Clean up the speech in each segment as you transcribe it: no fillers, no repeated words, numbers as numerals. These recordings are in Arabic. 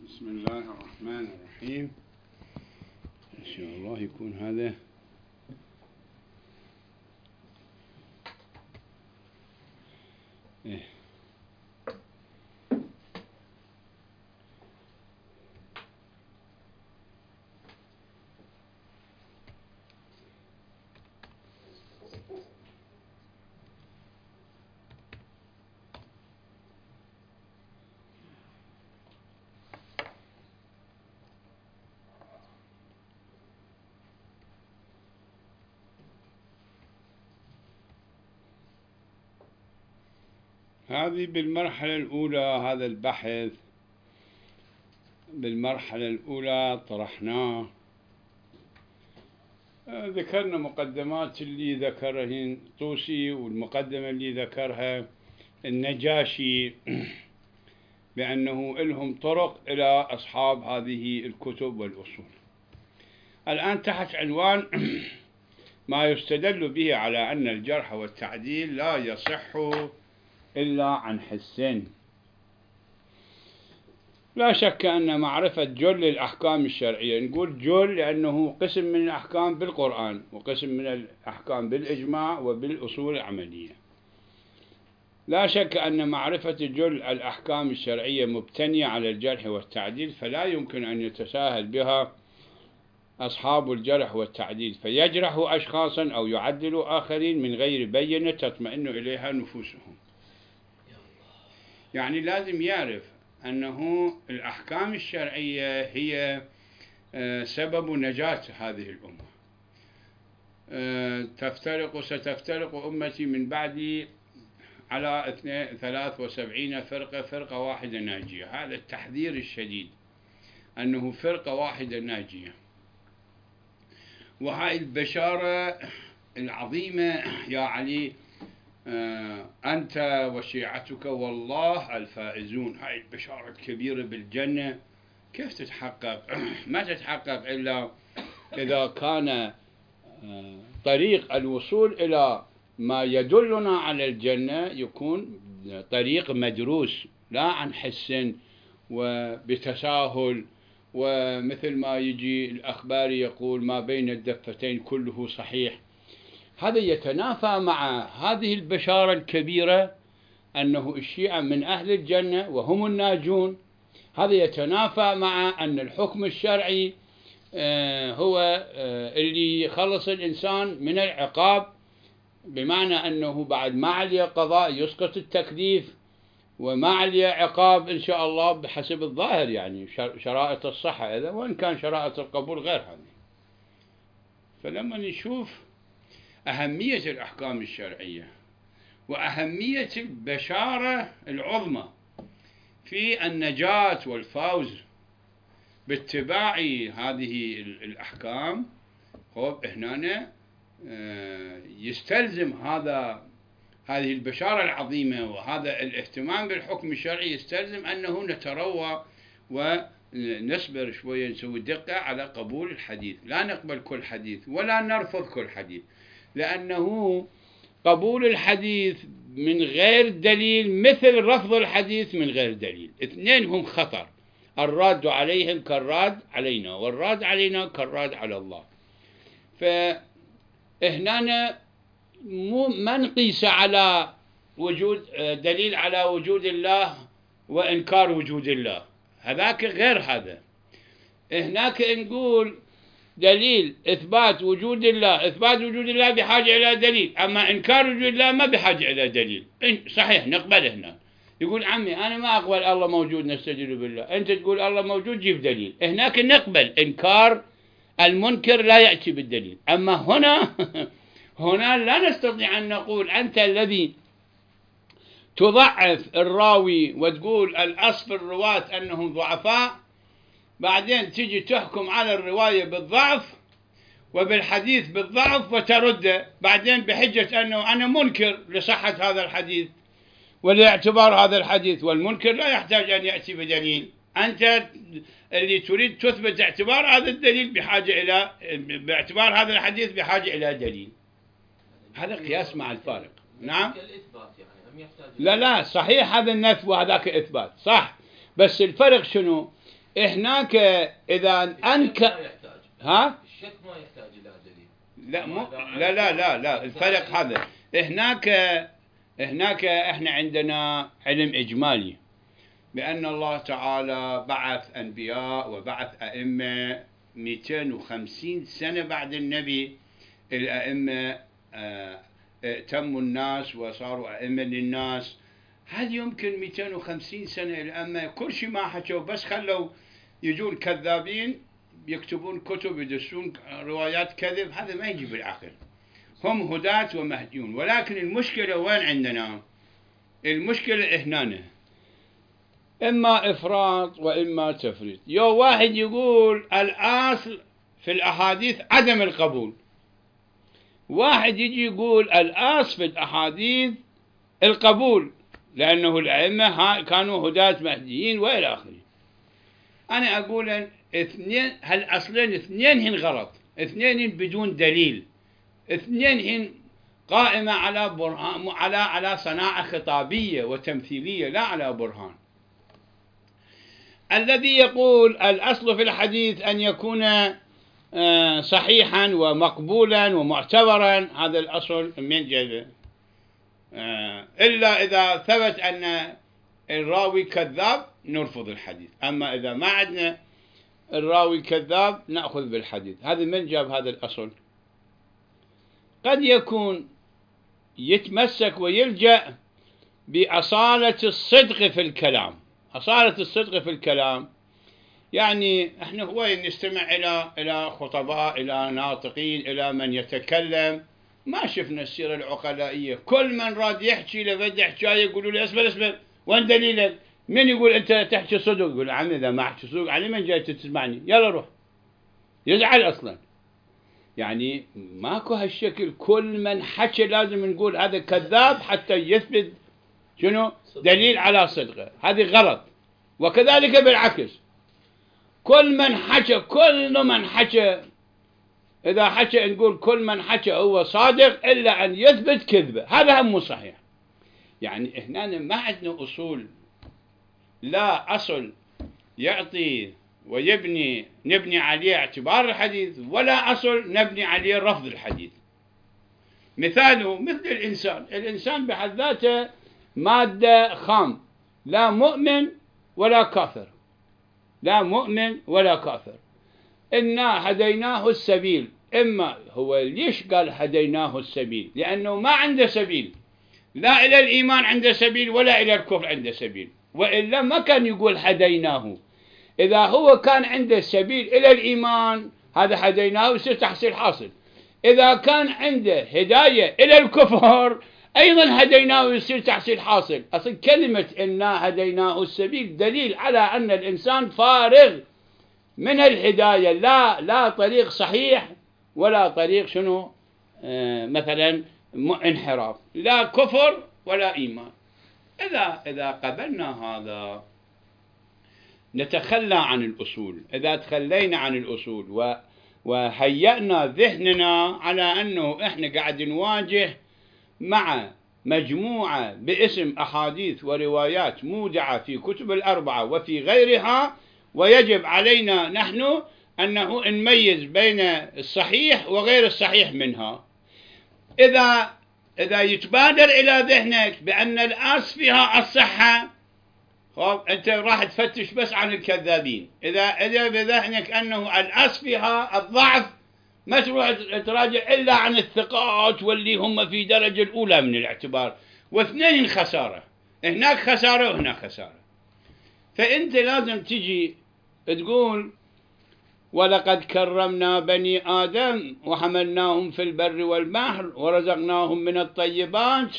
بسم الله الرحمن الرحيم. إن شاء الله يكون هذا هذه بالمرحلة الأولى. هذا البحث بالمرحلة الأولى طرحناه، ذكرنا مقدمات اللي ذكرهن طوسي، والمقدمة اللي ذكرها النجاشي بأنه لهم طرق إلى أصحاب هذه الكتب والأصول. الآن تحت عنوان ما يستدل به على أن الجرح والتعديل لا يصح إلا عن حسين. لا شك أن معرفة جل الأحكام الشرعية، نقول جل لأنه قسم من الأحكام بالقرآن وقسم من الأحكام بالإجماع وبالأصول العملية. لا شك أن معرفة جل الأحكام الشرعية مبتنية على الجرح والتعديل، فلا يمكن أن يتساهل بها أصحاب الجرح والتعديل فيجرحوا أشخاصا أو يعدلوا آخرين من غير بينة تطمئن إليها نفوسهم. يعني لازم يعرف أنه الأحكام الشرعية هي سبب نجاة هذه الأمة. ستفترق أمتي من بعدي على 73 فرقة، فرقة واحدة ناجية. هذا التحذير الشديد أنه فرقة واحدة ناجية، وهاي البشارة العظيمة يا علي، أنت وشيعتك والله الفائزون. هاي البشارة الكبيرة بالجنة كيف تتحقق؟ ما تتحقق إلا إذا كان طريق الوصول إلى ما يدلنا على الجنة يكون طريق مدروس، لا عن حس وبتساهل، ومثل ما يجي الأخبار يقول ما بين الدفتين كله صحيح. هذا يتنافى مع هذه البشارة الكبيرة أنه الشيعة من أهل الجنة وهم الناجون. هذا يتنافى مع أن الحكم الشرعي هو اللي يخلص الإنسان من العقاب، بمعنى أنه بعد ما عليه قضاء يسقط التكليف وما عليه عقاب إن شاء الله بحسب الظاهر، يعني شرائط الصحة إذا، وإن كان شرائط القبول غير هذه. فلما نشوف أهمية الأحكام الشرعية وأهمية البشارة العظمى في النجاة والفوز باتباع هذه الأحكام، هنا يستلزم هذه البشارة العظيمة وهذا الاهتمام بالحكم الشرعي يستلزم أنه نتروى ونصبر شوية، نسوي دقة على قبول الحديث. لا نقبل كل حديث ولا نرفض كل حديث، لأنه قبول الحديث من غير دليل مثل رفض الحديث من غير دليل، اثنين هم خطر. الراد عليهم كالراد علينا، والراد علينا كالراد على الله. فهنا ما نقيس على وجود دليل على وجود الله وإنكار وجود الله، هذاك غير هذا. هناك نقول دليل إثبات وجود الله، إثبات وجود الله بحاجة إلى دليل، أما إنكار وجود الله ما بحاجة إلى دليل. صحيح نقبل هنا. يقول عمي أنا ما أقبل الله موجود نستدل بالله، أنت تقول الله موجود جيب دليل. هناك نقبل إنكار المنكر لا يأتي بالدليل، أما هنا لا نستطيع أن نقول أنت الذي تضعف الراوي وتقول الأصل الرواة أنهم ضعفاء، بعدين تجي تحكم على الرواية بالضعف وبالحديث بالضعف وترده بعدين بحجة أنه أنا منكر لصحة هذا الحديث ولاعتبار هذا الحديث، والمنكر لا يحتاج أن يأتي بدليل. أنت اللي تريد تثبت اعتبار هذا الدليل بحاجة إلى باعتبار هذا الحديث بحاجة إلى دليل. هذا قياس مع الفارق. نعم. لا صحيح هذا النفي وهذاك إثبات صح، بس الفرق شنو؟ هناك إذا ها؟ الشك ما يحتاج إلى دليل. لا لا الفرق هذا. هناك احنا عندنا علم إجمالي بأن الله تعالى بعث أنبياء وبعث أئمة 250 سنة بعد النبي. الأئمة ائتموا الناس وصاروا أئمة للناس. هل يمكن 250 سنة الأئمة كل شيء ما حكوا، بس خلوا يجون كذابين يكتبون كتب يدسون روايات كذب؟ هذا ما يجي بالعقل. هم هداة ومهديون. ولكن المشكلة وين عندنا؟ المشكلة هنا إما إفراط وإما تفريط. واحد يقول الأصل في الأحاديث عدم القبول، واحد يجي يقول الأصل في الأحاديث القبول لأنه الأئمة كانوا هداة مهديين وإلى آخره. أنا أقول هالأصلين اثنين هن غلط، اثنين بدون دليل، اثنين هن قائمة على برهان، على صناعة خطابية وتمثيلية لا على برهان. الذي يقول الأصل في الحديث أن يكون صحيحا ومقبولا ومعتبرا، هذا الأصل من جهة إلا إذا ثبت أن الراوي كذاب نرفض الحديث، أما إذا ما عندنا الراوي كذاب نأخذ بالحديث. هذا من جاب هذا الأصل؟ قد يكون يتمسك ويلجأ بأصالة الصدق في الكلام. أصالة الصدق في الكلام يعني احنا وين نستمع إلى خطباء، إلى ناطقين، إلى من يتكلم، ما شفنا السيرة العقلائية. كل من راد يحكي لبدأ حكاية يقولوا له اسبر وين دليلك؟ من يقول أنت تحكي صدق؟ يقول عمي إذا ما أحكي صدق علي من جاي تسمعني؟ يلا روح. يزعل أصلا. يعني ماكو هالشكل كل من حكي لازم نقول هذا كذاب حتى يثبت شنو؟ دليل على صدقه. هذه غلط. وكذلك بالعكس، كل من حكى إذا حكى نقول كل من حكى هو صادق إلا أن يثبت كذبه، هذا هم صحيح. يعني هنا ما عندنا أصول، لا أصل يعطي نبني عليه اعتبار الحديث، ولا أصل نبني عليه رفض الحديث. مثاله مثل الإنسان بحد ذاته مادة خام، لا مؤمن ولا كافر، لا مؤمن ولا كافر. إنا هديناه السبيل. إما هو ليش قال هديناه السبيل؟ لأنه ما عنده سبيل، لا إلى الإيمان عنده سبيل ولا إلى الكفر عنده سبيل، وإلا ما كان يقول هديناه. إذا هو كان عنده سبيل إلى الإيمان هذا هديناه يصير تحصيل حاصل. إذا كان عنده هداية إلى الكفر أيضا هديناه يصير تحصيل حاصل. أصل كلمة إنا هديناه السبيل دليل على أن الإنسان فارغ من الهداية، لا طريق صحيح ولا طريق شنو مثلا انحراف، لا كفر ولا إيمان. إذا قبلنا هذا نتخلى عن الأصول. إذا تخلينا عن الأصول وهيأنا ذهننا على أنه إحنا قاعد نواجه مع مجموعة باسم أحاديث وروايات مودعة في كتب الأربعة وفي غيرها، ويجب علينا نحن أنه نميز بين الصحيح وغير الصحيح منها. إذا يتبادر إلى ذهنك بأن الأصل فيها الصحة، أنت راح تفتش بس عن الكذابين. إذا بذهنك أنه الأصل فيها الضعف، ما تروح تراجع إلا عن الثقات واللي هم في درجة الأولى من الاعتبار، واثنين خسارة، هناك خسارة وهنا خسارة. فأنت لازم تجي تقول ولقد كرمنا بني آدم وحملناهم في البر والبحر ورزقناهم من الطيبات.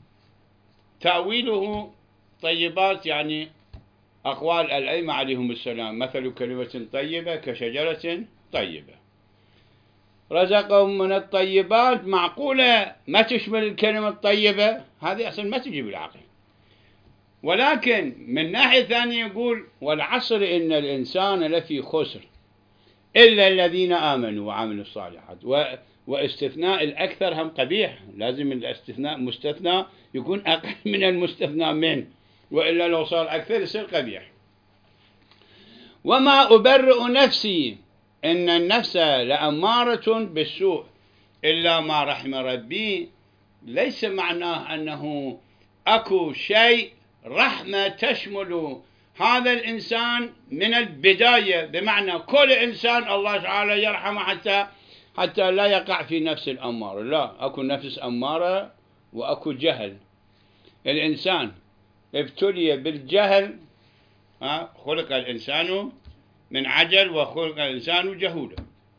تأويله طيبات يعني أقوال الأئمة عليهم السلام، مثل كلمة طيبة كشجرة طيبة. رزقهم من الطيبات معقولة ما تشمل الكلمة الطيبة؟ هذه أصلا ما تجي بالعقل. ولكن من ناحية ثانية يقول والعصر إن الإنسان لفي خسر إلا الذين آمنوا وعملوا الصالحات. واستثناء الأكثر هم قبيح، لازم الاستثناء مستثنى يكون أقل من المستثنى منه، وإلا لو صار أكثر يصير قبيح. وما أبرئ نفسي إن النفس لأمارة بالسوء إلا ما رحم ربي، ليس معناه أنه أكو شيء رحمة تشمل هذا الإنسان من البداية، بمعنى كل إنسان الله تعالى يرحمه حتى لا يقع في نفس الأمارة. لا، أكو نفس أمارة وأكو جهل. الإنسان ابتلي بالجهل، خلق الإنسان من عجل وخلق الإنسان جهولا.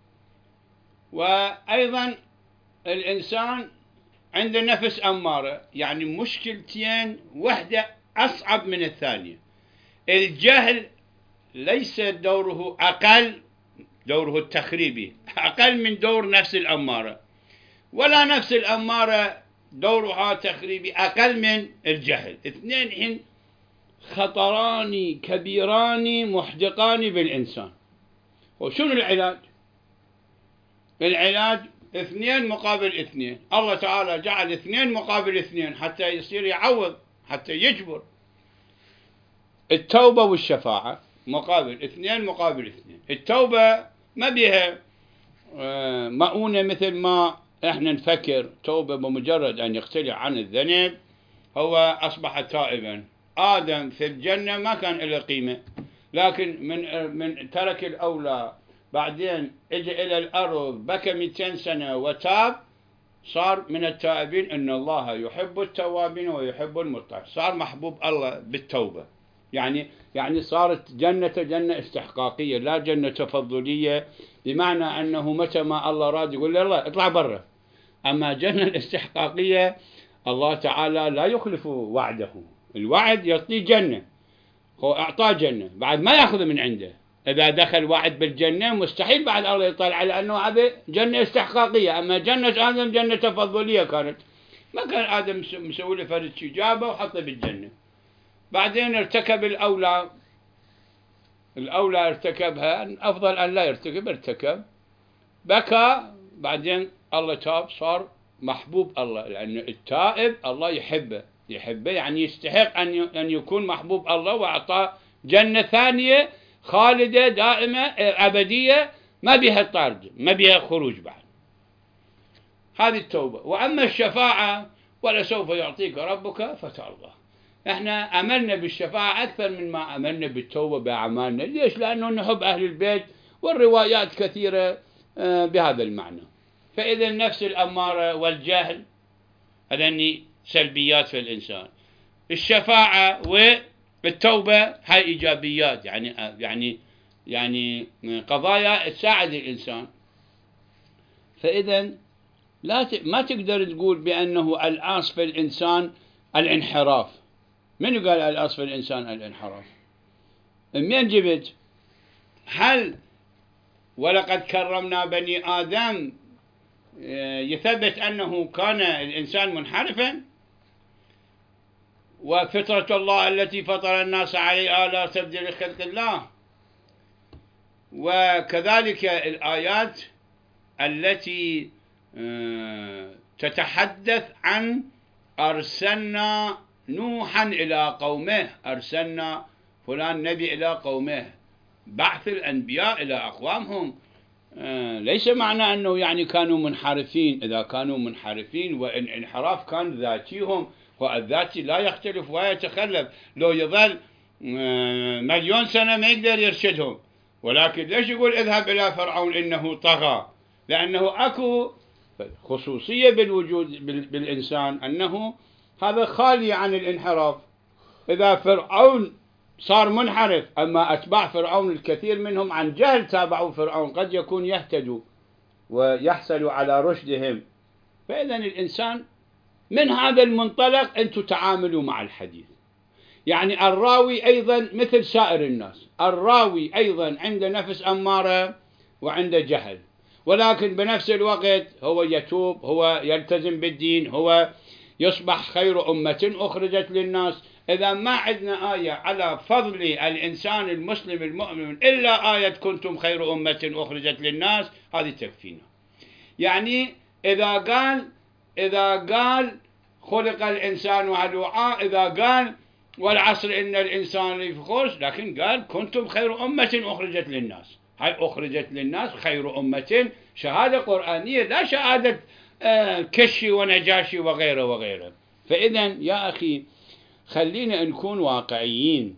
وأيضا الإنسان عنده نفس أمارة، يعني مشكلتين، واحدة أصعب من الثانية. الجهل ليس دوره أقل، دوره التخريبي أقل من دور نفس الأمارة، ولا نفس الأمارة دورها تخريبي أقل من الجهل. اثنين حين خطران كبيران محدقان بالإنسان. وشنو العلاج؟ العلاج 2 مقابل 2. الله تعالى جعل 2 مقابل 2 حتى يصير يعوض، حتى يجبر. التوبة والشفاعة مقابل 2 مقابل 2. التوبة ما بها مؤونة مثل ما احنا نفكر. توبة بمجرد أن يقتلع عن الذنب هو أصبح تائبا. آدم في الجنة ما كان له قيمة، لكن من ترك الأولى، بعدين اجى إلى الأرض، بكى 200 سنة وتاب، صار من التائبين. إن الله يحب التوابين ويحب المتطهرين. صار محبوب الله بالتوبة. يعني صارت جنة استحقاقية، لا جنة تفضلية، بمعنى أنه متى ما الله راد يقول له الله اطلع برا. أما جنة الاستحقاقية الله تعالى لا يخلف وعده. الوعد يعطيه جنة، هو أعطاه جنة، بعد ما يأخذ من عنده. إذا دخل وعد بالجنة مستحيل بعد الله يطلع على أنه هذا جنة استحقاقية. أما جنة آدم جنة تفضلية كانت، ما كان آدم مسوي له فرد شي، جابه وحطه بالجنة. بعدين ارتكب الأولى ارتكبها، أفضل أن لا يرتكب، ارتكب، بكى، بعدين الله تاب، صار محبوب الله. لأن التائب الله يحبه يعني يستحق أن يكون محبوب الله، وأعطاه جنة ثانية خالدة دائمة أبدية، ما بها طرد، ما بها خروج بعد. هذه التوبة. وأما الشفاعة ولسوف يعطيك ربك فترضى. احنا أملنا بالشفاعة أكثر من ما أملنا بالتوبة بأعمالنا. ليش؟ لأنه نحب أهل البيت، والروايات كثيرة بهذا المعنى. فإذا النفس الأمارة والجهل هذني سلبيات في الإنسان. الشفاعة والتوبة هاي إيجابيات، يعني قضايا تساعد الإنسان. فإذا ما تقدر تقول بأنه الأصل في الإنسان الانحراف. من قال الأصل في الإنسان الانحراف؟ من جبت؟ هل ولقد كرمنا بني آدم يثبت أنه كان الإنسان منحرفا؟ وفطرة الله التي فطر الناس عليها لا تبديل لخلق الله. وكذلك الآيات التي تتحدث عن أرسلنا نوحا إلى قومه، أرسلنا فلان نبي إلى قومه، بعث الأنبياء إلى أقوامهم. ليس معنى أنه يعني كانوا منحرفين. إذا كانوا منحرفين والانحراف كان ذاتيهم، والذاتي لا يختلف ويتخلف. لو يظل 1,000,000 سنة ما يقدر يرشدهم. ولكن ليش يقول اذهب إلى فرعون إنه طغى؟ لأنه أكو خصوصية بالوجود بالإنسان، أنه هذا خالي عن الانحراف. إذا فرعون صار منحرف، أما أتباع فرعون الكثير منهم عن جهل تابعوا فرعون، قد يكون يهتدوا ويحصلوا على رشدهم. فإذا الإنسان من هذا المنطلق أنتم تعاملوا مع الحديث. يعني الراوي أيضا مثل سائر الناس، الراوي أيضا عنده نفس أمارة وعنده جهل، ولكن بنفس الوقت هو يتوب، هو يلتزم بالدين، هو يصبح خير أمة أخرجت للناس. إذا ما عندنا آية على فضل الإنسان المسلم المؤمن إلا آية كنتم خير أمة أخرجت للناس، هذه تكفينا. يعني إذا قال خلق الإنسان هلوعا، إذا قال والعصر إن الإنسان لفي خسر، لكن قال كنتم خير أمة أخرجت للناس. هاي أخرجت للناس خير أمة شهادة قرآنية، لا شهادة كشي ونجاشي وغيره وغيره. فإذا يا أخي خلينا نكون واقعيين،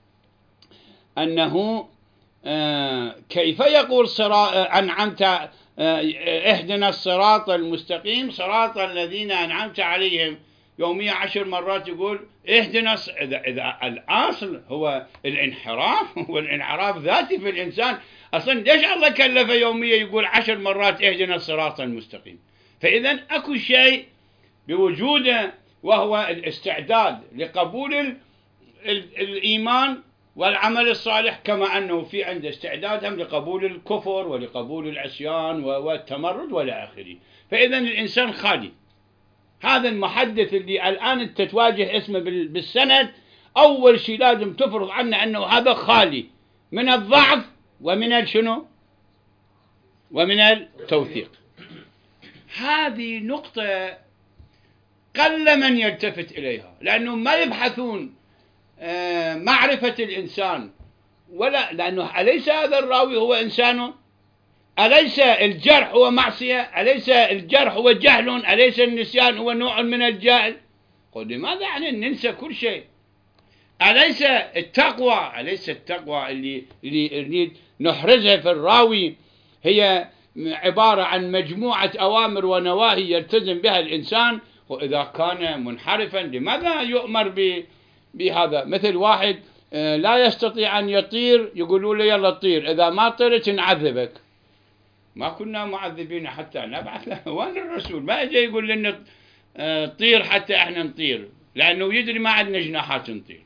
أنه كيف يقول أنعمت اهدنا الصراط المستقيم صراط الذين أنعمت عليهم يوميا 10 مرات يقول اهدنا. إذا الأصل هو الانحراف والانحراف ذاتي في الإنسان، أصلا ليش الله كلف يوميا يقول 10 مرات اهدنا الصراط المستقيم؟ فإذا أكو شيء بوجوده وهو الاستعداد لقبول الإيمان والعمل الصالح، كما أنه في عنده استعدادهم لقبول الكفر ولقبول العصيان والتمرد والى آخره. فإذا الإنسان خالي. هذا المحدث اللي الآن أنت تواجه اسمه بالسند، أول شيء لازم تفرض عنه أنه هذا خالي من الضعف ومن شنو؟ ومن التوثيق. هذه نقطة قل من يلتفت إليها، لأنه ما يبحثون معرفة الإنسان، ولا لأنه أليس هذا الراوي هو إنسان؟ أليس الجرح هو معصية؟ أليس الجرح هو جهل؟ أليس النسيان هو نوع من الجهل؟ قل لماذا يعني ننسى كل شيء؟ أليس التقوى اللي نريد نحرزها في الراوي هي عبارة عن مجموعة أوامر ونواهي يلتزم بها الإنسان؟ وإذا كان منحرفا لماذا يؤمر بهذا؟ مثل واحد لا يستطيع أن يطير، يقولوا له يلا طير، إذا ما طرت نعذبك. ما كنا معذبين حتى نبعث له. وين الرسول ما اجى يقول لنا طير حتى احنا نطير، لأنه يدري ما عندنا جناحات نطير.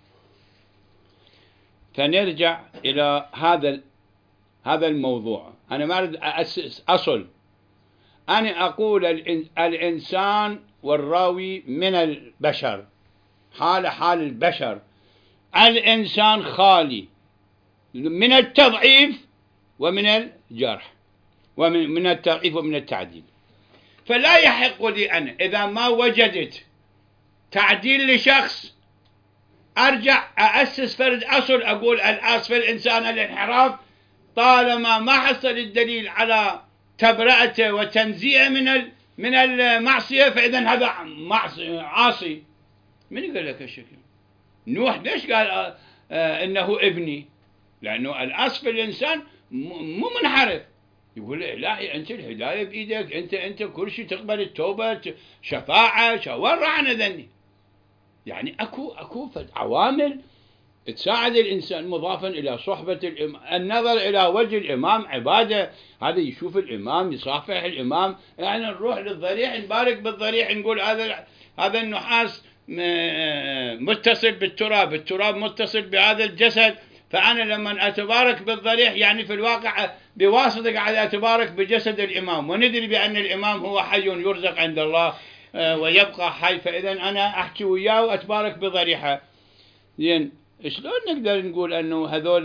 فنرجع إلى هذا الموضوع. أنا ما أريد أسس أصل، أنا أقول الإنسان والراوي من البشر، حال البشر. الإنسان خالي من التضعيف ومن الجرح ومن التضعيف ومن التعديل. فلا يحق لي أنا إذا ما وجدت تعديل لشخص أرجع أأسس فرد أصل، أقول الأصل في الإنسان الانحراف، طالما ما حصل الدليل على تبرئته وتنزيعه من المعصية، فإذا هذا عاصي. من يقول لك هالشكل؟ نوح ليش قال إنه ابني؟ لأنه الأصل في الإنسان مو منحرف. يقول إلهي أنت الهداية بإيدك، أنت كل شيء تقبل التوبة شفاعة وين راحنا ذني؟ يعني أكو عوامل تساعد الإنسان، مضافا إلى صحبة الإمام، النظر إلى وجه الإمام عبادة. هذا يشوف الإمام يصافح الإمام، يعني نروح للضريح نبارك بالضريح، نقول هذا النحاس متصل بالتراب، التراب متصل بهذا الجسد، فأنا لما أتبارك بالضريح يعني في الواقع بواسطة قاعد أتبارك بجسد الإمام، وندري بأن الإمام هو حي يرزق عند الله ويبقى حي، فإذا أنا أحكي وياه وأتبارك بضريحة. زين، شلون نقدر نقول أنه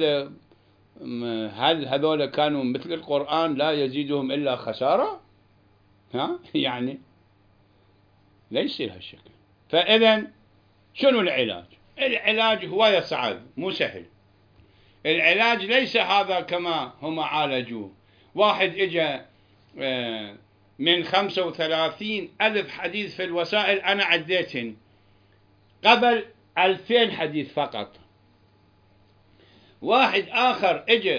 هذول كانوا مثل القرآن لا يزيدهم إلا خسارة؟ يعني لا يصير هالشكل. فإذا شنو العلاج؟ العلاج هو يصعب مو سهل. العلاج ليس هذا كما هم عالجوه. واحد إجا من 35,000 حديث في الوسائل أنا عديتهن، قبل 2000 حديث فقط. واحد آخر إجا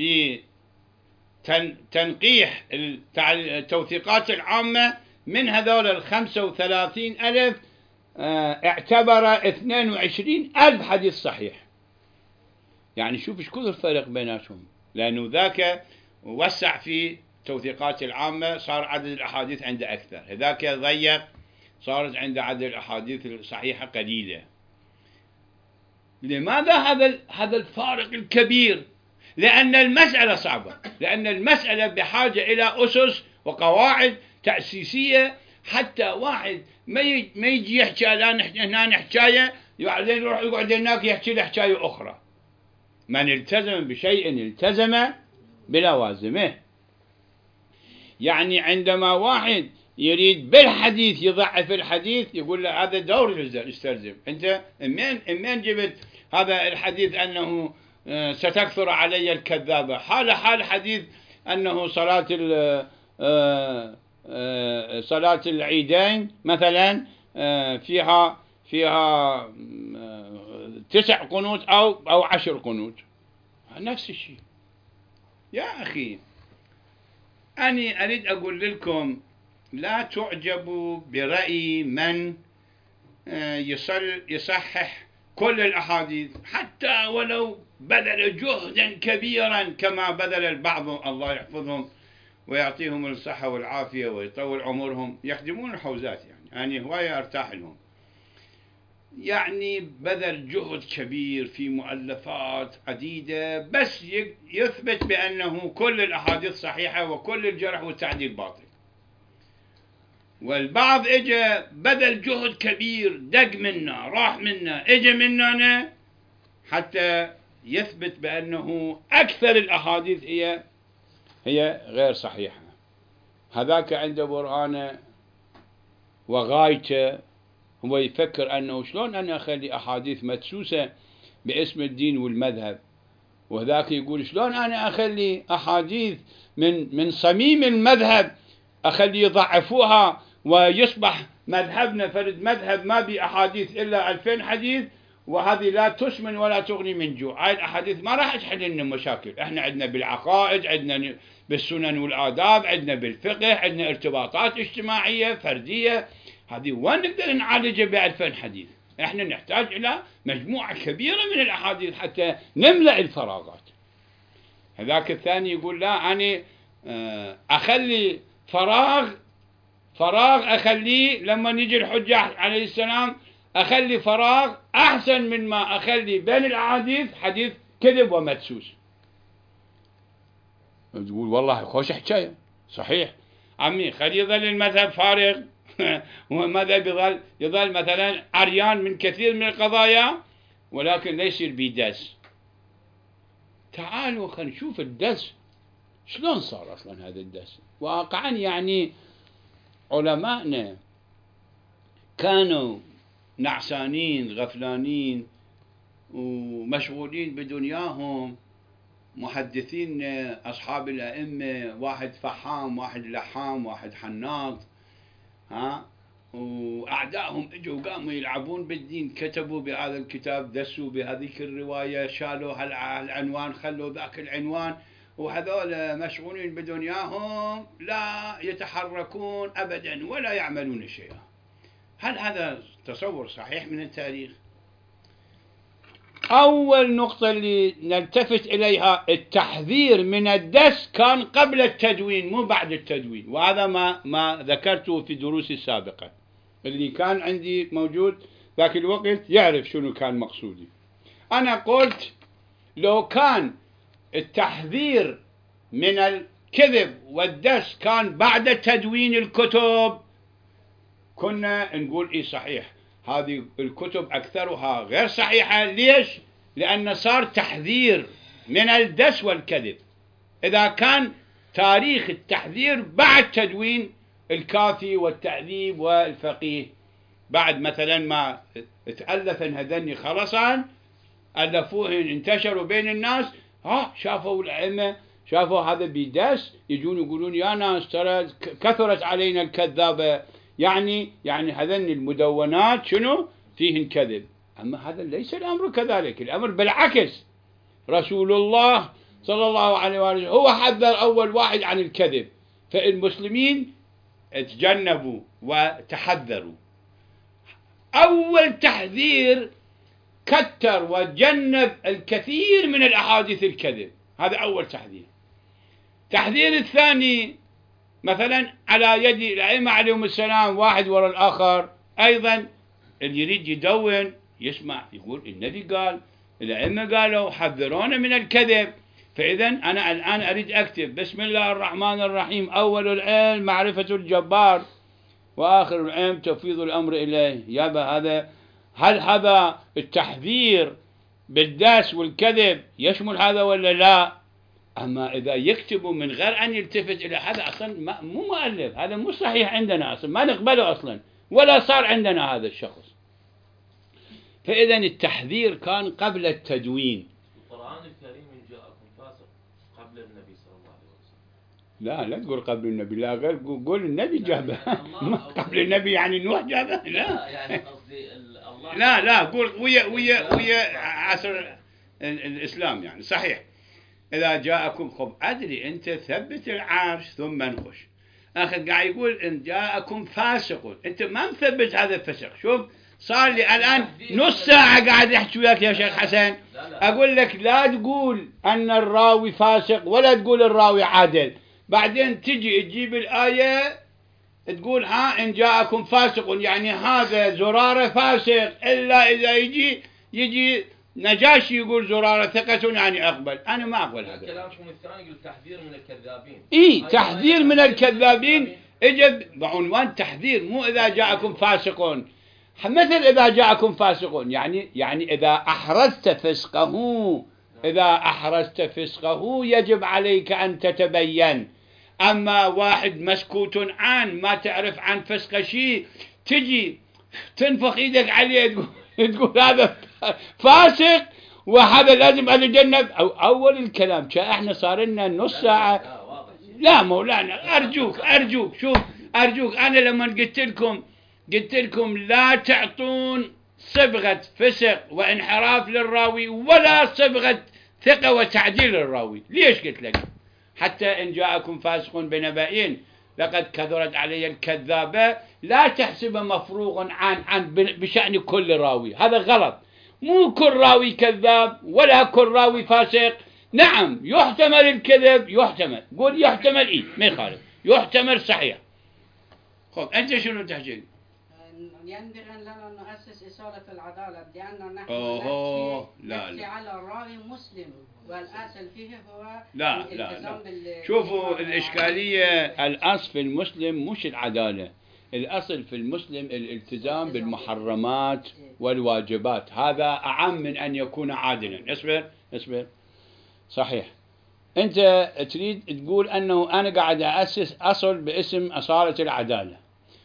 بتنقيح التوثيقات العامة، من هذول 35,000 اعتبر 22,000 حديث صحيح. يعني شوف ايش كثر الفرق بيناتهم، لأنه ذاك وسع في توثيقات العامة صار عدد الأحاديث عنده أكثر، هذاك ضيق صارت عنده عدد الأحاديث الصحيحة قليلة. لماذا هذا الفارق الكبير؟ لأن المسألة صعبة، لأن المسألة بحاجة إلى أسس وقواعد تأسيسية، حتى واحد ما يجي يحكي الآن هنا حكاية بعدين يروح يقعد هناك يحكي له حكاية أخرى. من التزم بشيء التزم بلوازمه. يعني عندما واحد يريد بالحديث يضعف الحديث، يقول له هذا دور يستلزم. أنت منين جبت هذا الحديث أنه ستكثر علي الكذابة؟ حال حديث أنه صلاة العيدين مثلا فيها 9 قنوت أو 10 قنوت، نفس الشيء. يا أخي أنا أريد أقول لكم لا تعجبوا برأي من يصحح كل الأحاديث، حتى ولو بذل جهدا كبيرا كما بذل البعض، الله يحفظهم ويعطيهم الصحة والعافية ويطول عمرهم، يخدمون الحوزات. يعني أنا هواية أرتاح لهم. يعني بذل جهد كبير في مؤلفات عديدة بس يثبت بأنه كل الأحاديث صحيحة وكل الجرح والتعديل باطل. والبعض اجى بذل جهد كبير، دق منا، راح منا، اجى مننا حتى يثبت بأنه أكثر الأحاديث هي غير صحيحة. هذاك عنده برهانه وغايته، هو يفكر أنه شلون أنا أخلي أحاديث مدسوسة باسم الدين والمذهب، وذاك يقول شلون أنا أخلي أحاديث من صميم المذهب أخلي يضعفوها ويصبح مذهبنا فرد مذهب ما بي أحاديث إلا 2000 حديث، وهذه لا تسمن ولا تغني من جوع. هاي الأحاديث ما راح تحل لنا مشاكل. احنا عندنا بالعقائد، عندنا بالسنن والآداب، عندنا بالفقه، عندنا ارتباطات اجتماعية فردية، هذه وين نقدر نعالجها ب2000 حديث؟ احنا نحتاج إلى مجموعة كبيرة من الأحاديث حتى نملأ الفراغات. هذاك الثاني يقول لا، أنا أخلي فراغ أخليه لما يجي الحجة عليه السلام، أخلي فراغ أحسن من ما أخلي بين الأحاديث حديث كذب ومدسوس. تقول والله خوش حكاية، صحيح عمي، خلي يظل المذهب فارغ والمذهب يظل مثلا عريان من كثير من القضايا، ولكن لا يصير بيدس. تعالوا خلينا نشوف الدس شلون صار أصلا. هذا الدس واقعا يعني علماءنا كانوا نعسانين غفلانين ومشغولين بدنياهم، محدثين أصحاب الأئمة، واحد فحام، واحد لحام، واحد حناط، وأعدائهم اجوا قاموا يلعبون بالدين، كتبوا بهذا الكتاب، دسوا بهذيك الرواية، شالوا هالعنوان خلوا ذاك العنوان، وهذول مشغولين بدنياهم لا يتحركون أبدا ولا يعملون شيئا. هل هذا تصور صحيح من التاريخ؟ أول نقطة اللي نلتفت إليها التحذير من الدس كان قبل التدوين مو بعد التدوين، وهذا ما ذكرته في دروسي السابقة. اللي كان عندي موجود ذاك الوقت يعرف شنو كان مقصودي. أنا قلت لو كان التحذير من الكذب والدس كان بعد تدوين الكتب كنا نقول إيه صحيح، هذه الكتب أكثرها غير صحيحة. ليش؟ لأن صار تحذير من الدس والكذب. إذا كان تاريخ التحذير بعد تدوين الكافي والتعذيب والفقيه، بعد مثلا ما تألفن هذني خلصان ألفوهن انتشروا بين الناس، شافوا الأئمة شافوا هذا بيدس، يجون يقولون يا ناس ترى كثرت علينا الكذابة، يعني هذين المدونات شنو فيهن كذب. أما هذا ليس الأمر كذلك، الأمر بالعكس. رسول الله صلى الله عليه وآله هو حذر أول واحد عن الكذب، فالمسلمين تجنبوا وتحذروا. أول تحذير كتر وجنب الكثير من الأحاديث الكذب، هذا أول تحذير. تحذير الثاني مثلا على يد الأئمة عليهم السلام واحد وراء الآخر، أيضا اللي يريد يدون يسمع يقول النبي قال، الأئمة قالوا حذرونا من الكذب. فإذا أنا الآن أريد أكتب بسم الله الرحمن الرحيم، أول العلم معرفة الجبار وآخر العلم تفويض الأمر إليه. يابا هل هذا التحذير بالداس والكذب يشمل هذا ولا لا؟ أما إذا يكتبوا من غير أن يلتفت إلى هذا أصلا مو مؤلف، هذا مو صحيح عندنا أصلا، ما نقبله أصلا ولا صار عندنا هذا الشخص. فإذا التحذير كان قبل التدوين. القرآن الكريم إن جاءكم فاسق قبل النبي صلى الله عليه وسلم. لا قول قبل النبي، لا غير قول النبي جابه. قبل النبي يعني نوح جابه؟ لا يعني قصدي الله. لا قول ويا عصر الإسلام يعني صحيح. إذا جاءكم خب أدري أنت ثبت العرش ثم انخش. أخذ قاعد يقول إن جاءكم فاسق، أنت ما مثبت هذا الفسق. شوف صار لي الآن نص ساعة قاعد أحكي وياك يا شيخ حسن، أقول لك لا تقول أن الراوي فاسق ولا تقول الراوي عادل، بعدين تجي تجيب الآية تقول إن جاءكم فاسق يعني هذا زرارة فاسق، إلا إذا يجي نجاشي يقول زرارة ثقة يعني أقبل. أنا ما أقبل هذا. كلامكم الثاني يقول تحذير من الكذابين. تحذير من الكذابين اجب بعنوان تحذير، مو إذا جاءكم فاسق. مثل إذا جاءكم فاسق يعني إذا أحرزت فسقه، إذا أحرزت فسقه يجب عليك أن تتبين. أما واحد مسكوت عن ما تعرف عن فسق شيء تجي تنفخ إيدك عليه تقول هذا فاسق وهذا لازم أتجنب. أول الكلام احنا صار لنا نص ساعة. لا مولانا أرجوك شوف أرجوك، أنا لما قلت لكم لا تعطون صبغة فسق وانحراف للراوي ولا صبغة ثقة وتعديل للراوي. ليش قلت لك؟ حتى إن جاءكم فاسق بنبأ لقد كثرت علي الكذابة لا تحسب مفروغ عن بشأن كل راوي. هذا غلط. مو كل راوي كذاب ولا كل راوي فاسق. نعم يحتمل الكذب، يحتمل، قول يحتمل ما يخالف، يحتمل صحيح. خب أنت شنو تحكي؟ ينبغي لنا أن نؤسس إصالة العدالة، لأن نحن نحكي على الراوي مسلم والأصل فيه هو لا. شوفوا الإشكالية، الأصل في المسلم مش العدالة، الأصل في المسلم الالتزام بالمحرمات والواجبات، هذا أعم من أن يكون عادلا. اصبر صحيح. أنت تريد تقول أنه أنا قاعد أسس أصل باسم أصالة العدالة.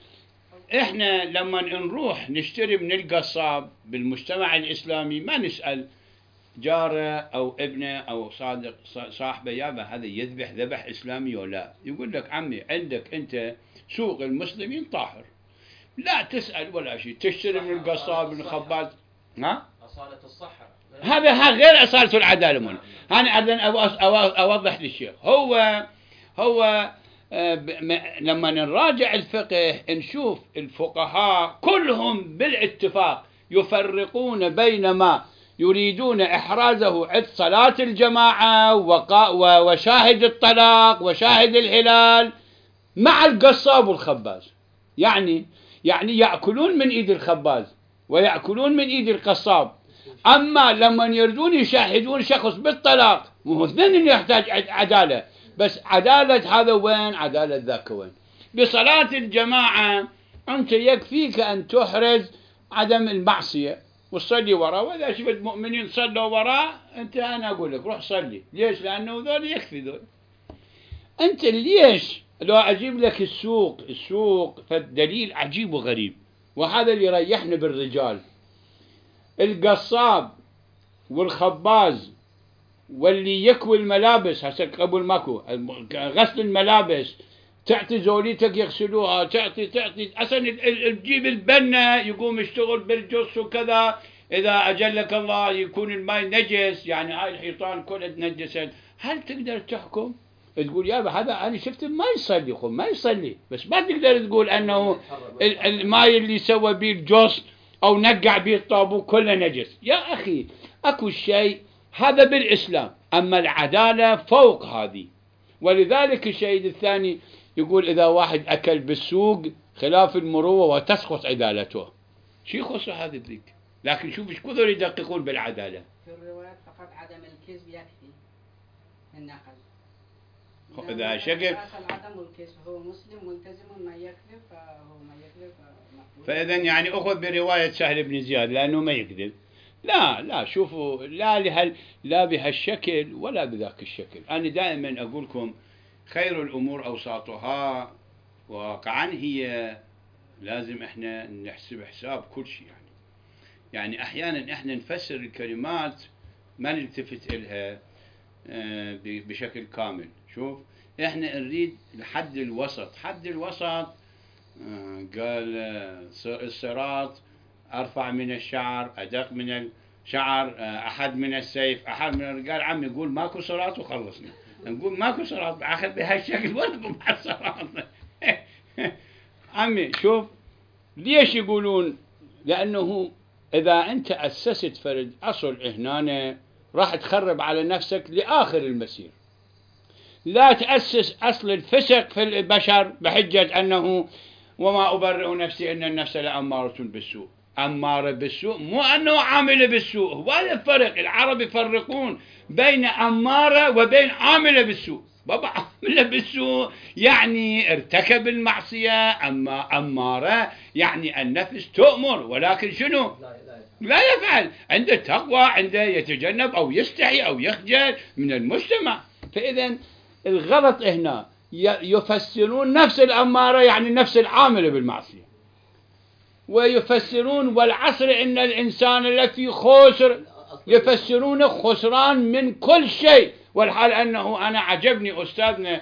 إحنا لما نروح نشتري من القصاب بالمجتمع الإسلامي ما نسأل جاره أو ابنه أو صادق صاحبه يابا هذا يذبح ذبح إسلامي ولا، يقول لك عمي عندك أنت سوق المسلمين طاهر، لا تسأل ولا شيء، تشتري من القصاب من الخباز. أصالة الصحة هذا غير أصالة العدالة. من أنا أوضح للشيخ، هو لما نراجع الفقه نشوف الفقهاء كلهم بالاتفاق يفرقون بين ما يريدون إحرازه عند صلاة الجماعة وشاهد الطلاق وشاهد الهلال مع القصاب والخباز. يعني يأكلون من إيد الخباز ويأكلون من إيد القصاب. أما لما يريدون يشاهدون شخص بالطلاق، مو اثنين يحتاج عدالة، بس عدالة هذا وين، عدالة ذاك وين. بصلاة الجماعة أنت يكفيك أن تحرز عدم المعصية وصلي وراء، وإذا شفت مؤمنين صلوا وراء أنا أقول لك روح صلي. ليش؟ لأنه ذول يكفي ذول. أنت ليش لو أجيب لك السوق فالدليل عجيب وغريب، وهذا اللي يريحنا بالرجال. القصاب والخباز واللي يكوي الملابس، هسه قبل ماكو غسل الملابس، تعطي زوليتك يغسلوها، تعطي اصلا تجيب البنا يقوم يشتغل بالجص وكذا، اذا اجلك الله يكون الماء نجس، يعني هاي الحيطان كلها تنجست. هل تقدر تحكم تقول يابا هذا انا شفت ما يصلي، بس ما تقدر تقول انه الماء اللي سوى به الجص او نقع به الطابوق كله نجس. يا اخي اكو شيء هذا بالإسلام، أما العدالة فوق هذه. ولذلك الشهيد الثاني يقول إذا واحد أكل بالسوق خلاف المروة وتسقط عدالته، شو يخص هذا الذيك؟ لكن شوف ايش كثر يدققون بالعدالة. في الروايات فقط عدم الكذب يكفي النقل. إذا شكل عدم الكذب، هو مسلم ملتزم ما يكذب فهو ما يكذب. فإذا يعني أخذ برواية سهل بن زياد لأنه ما يكذب. لا شوفوا، لا بهالشكل ولا بذاك الشكل. أنا دائما أقول لكم خير الأمور أوساطها، واقعا هي لازم احنا نحسب حساب كل شيء. يعني أحيانا احنا نفسر الكلمات ما نلتفت إلها بشكل كامل. شوف احنا نريد الحد الوسط. حد الوسط قال الصراط أرفع من الشعر، أدق من الشعر، أحد من السيف، أحد من قال عمي يقول ماكو صراط وخلصنا. نقول ماكو صراط أخذ بهالشكل ولا مع الصراط. عمي شوف ليش يقولون؟ لأنه إذا أنت أسست فرد أصل هنا راح تخرب على نفسك لآخر المسير. لا تأسس أصل الفسق في البشر بحجة أنه وما أبرئ نفسي إن النفس لأمارة بالسوء. أمارة بالسوء مو أنه عاملة بالسوء، هو هذا الفرق. العرب يفرقون بين أمارة وبين عاملة بالسوء. بابا عاملة بالسوء يعني ارتكب المعصية، أما أمارة يعني النفس تؤمر ولكن شنو؟ لا يفعل. عنده تقوى، عنده يتجنب أو يستحي أو يخجل من المجتمع. فإذا الغلط هنا يفسرون نفس الأمارة يعني نفس العاملة بالمعصية، ويفسرون والعصر إن الإنسان الذي خسر يفسرون خسران من كل شيء. والحال أنه أنا عجبني أستاذنا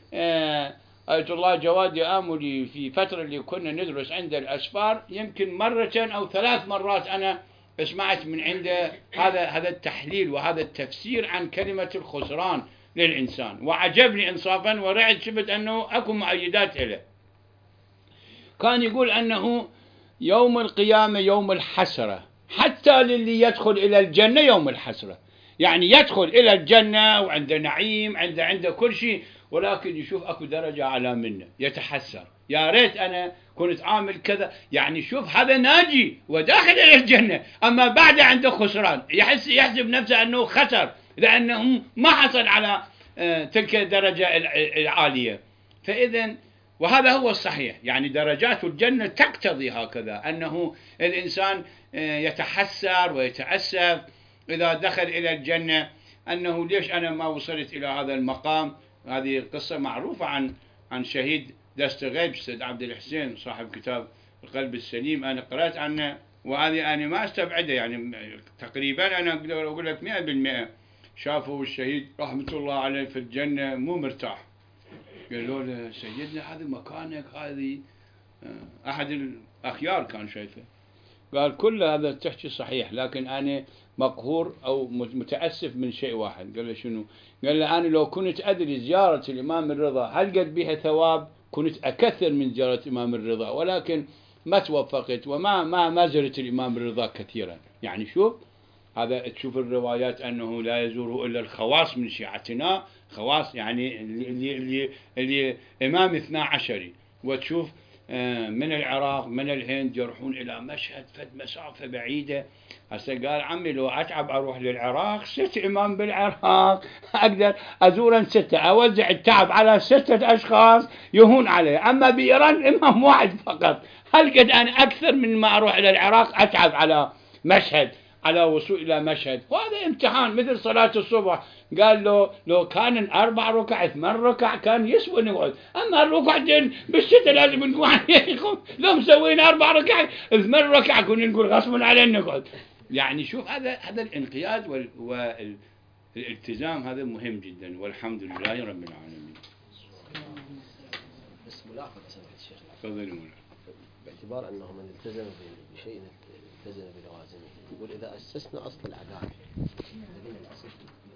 آية الله جواد آملي في فترة اللي كنا ندرس عند الأسفار، يمكن مرة أو 3 مرات أنا سمعت من عنده هذا التحليل وهذا التفسير عن كلمة الخسران للإنسان، وعجبني إنصافا ورعد شفت أنه أكو مؤيدات له. كان يقول أنه يوم القيامة يوم الحسرة حتى للي يدخل إلى الجنة. يوم الحسرة يعني يدخل إلى الجنة وعنده نعيم، عنده كل شيء، ولكن يشوف أكو درجة أعلى منه يتحسر، يا ريت أنا كنت عامل كذا. يعني شوف هذا ناجي وداخل إلى الجنة، أما بعد عنده خسران، يحسب نفسه أنه خسر لأنه ما حصل على تلك الدرجة العالية. فإذا وهذا هو الصحيح، يعني درجات الجنة تقتضي هكذا، أنه الإنسان يتحسر ويتأسف إذا دخل إلى الجنة، أنه ليش أنا ما وصلت إلى هذا المقام. هذه قصة معروفة عن شهيد دست غيب سيد عبد الحسين صاحب كتاب القلب السليم. أنا قرأت عنه وهذه أنا ما استبعده، يعني تقريبا أنا أقدر أقول لك 100% شافوا الشهيد رحمة الله عليه في الجنة مو مرتاح. قالوا له سيدنا هذا مكانك، هذه أحد الأخيار كان شايفه. قال كل هذا تحكي صحيح، لكن أنا مقهور أو متأسف من شيء واحد. قال له شنو؟ قال له أنا لو كنت أدري زيارة الإمام الرضا هل قد بها ثواب كنت أكثر من زيارة الإمام الرضا، ولكن ما توفقت ما زرت الإمام الرضا كثيرا. يعني شوف هذا، تشوف الروايات أنه لا يزوره إلا الخواص من شيعتنا، خواص يعني اللي إمام 12، وتشوف من العراق من الهند يروحون إلى مشهد فد مسافة بعيدة. هسه قال عمي لو أتعب أروح للعراق 6 إمام بالعراق أقدر أزور 6، أوزع التعب على 6 أشخاص يهون عليه. أما بإيران إمام واحد فقط، هل قد أنا أكثر من ما أروح إلى العراق أتعب على مشهد، على وصول إلى مشهد. وهذا امتحان مثل صلاة الصبح. قال لو كان 4 ركع 8 ركع كان يسوى نقعد، أما الركعتين بالشتاء لازم نقول عليكم لو مسوينا 4 ركع 8 ركع كنا نقول غصبا علينا نقعد. يعني شوف هذا الانقياد والالتزام هذا مهم جدا، والحمد لله رب العالمين. بس ملاحظة سمعت الشيخ، تفضل مولانا. باعتبار أنه من التزم بشيء التزم بلوازمه، يقول إذا أسسنا أصل العدالة الذين أسسوا